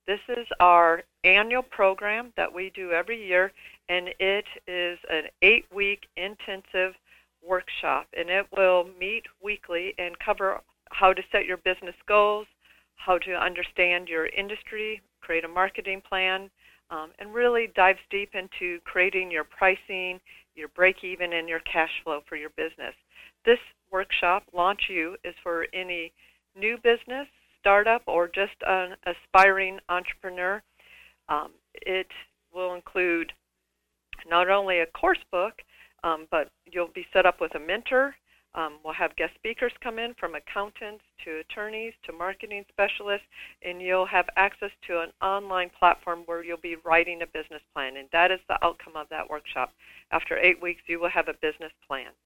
This is our annual program that we do every year, and it is an 8-week intensive workshop, and it will meet weekly and cover how to set your business goals, how to understand your industry, create a marketing plan, and really dives deep into creating your pricing, your break-even, and your cash flow for your business. This workshop, Launch You, is for any new business, startup, or just an aspiring entrepreneur. It will include not only a course book, but you'll be set up with a mentor. We'll have guest speakers come in from accountants to attorneys to marketing specialists, and you'll have access to an online platform where you'll be writing a business plan, and that is the outcome of that workshop. After 8 weeks, you will have a business plan.